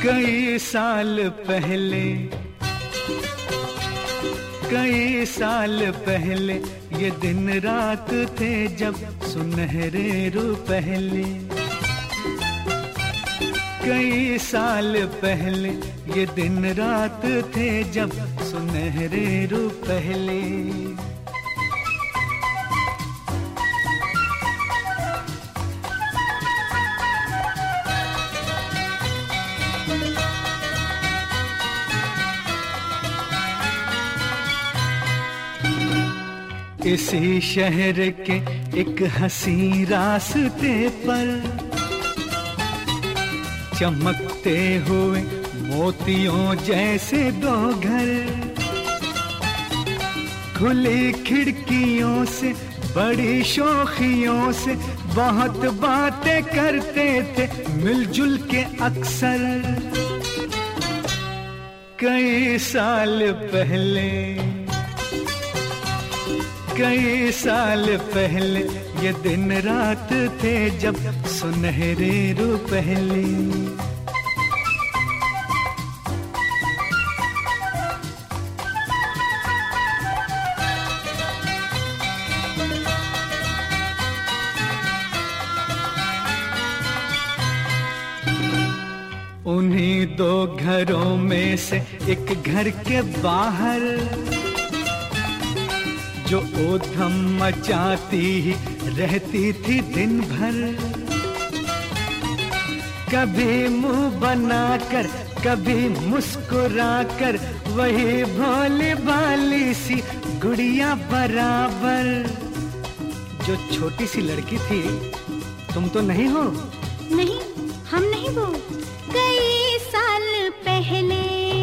कई साल पहले ये दिन रात थे जब सुनहरे रुपहले। कई साल पहले ये दिन रात थे जब सुनहरे रुपहले। इसी शहर के एक हसी रास्ते पर चमकते हुए मोतियों जैसे दो घर, खुली खिड़कियों से बड़ी शौखियों से बहुत बातें करते थे मिलजुल के अक्सर। कई साल पहले ये दिन रात थे जब सुनहरे रुपहले। उन्हीं दो घरों में से एक घर के बाहर जो ऊधम मचाती ही रहती थी दिन भर। कभी मुंह बनाकर कभी मुस्कुराकर वही भोली भाली सी गुड़िया बराबर। जो छोटी सी लड़की थी तुम तो नहीं हो? नहीं, हम नहीं वो। कई साल पहले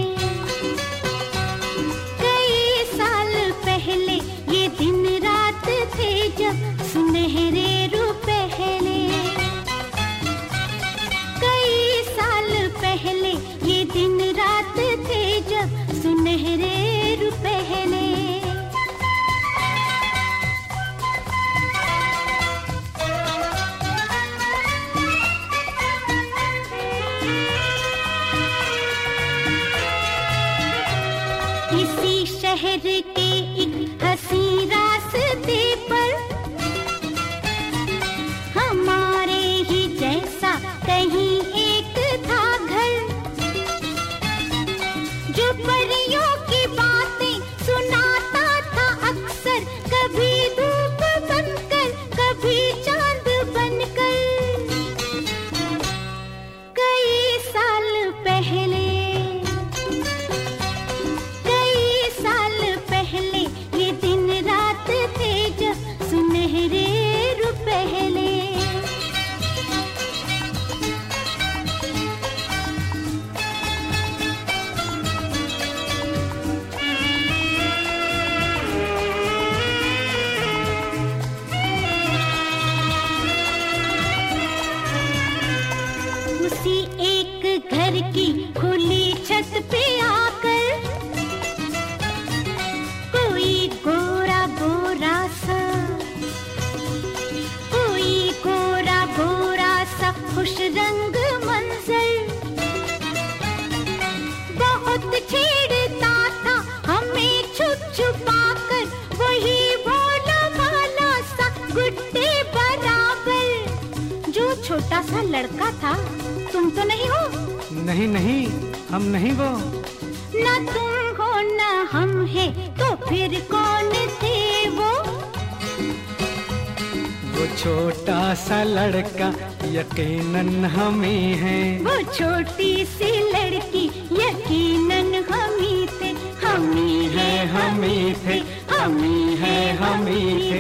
ये दिन रात थे जब सुनहरे रुपहले। कई साल पहले ये दिन रात थे जब सुनहरे रुपहले। इसी शहर के एक हसी रास्ते पर हमारे ही जैसा कहीं एक था घर, जो परियों की बातें सुनाता था अक्सर, कभी धूप बनकर कभी चांद बनकर। कई साल पहले ये दिन रात थे जब सुनहरे रुपहले। उसी एक घर की खुली छत पे आकर खुश रंग मंजर बहुत छेड़ता था हमें छुप छुपा कर, वही भोला भाला सा गुड्डे बराबर। जो छोटा सा लड़का था तुम तो नहीं हो? नहीं नहीं, हम नहीं वो। ना तुम हो ना हम है तो फिर कौन थे वो? वो छोटा सा लड़का यकीनन हम ही हैं। वो छोटी सी लड़की यकीनन हम ही थे। हम ही है, हम ही थे, हम ही है, हम ही थे।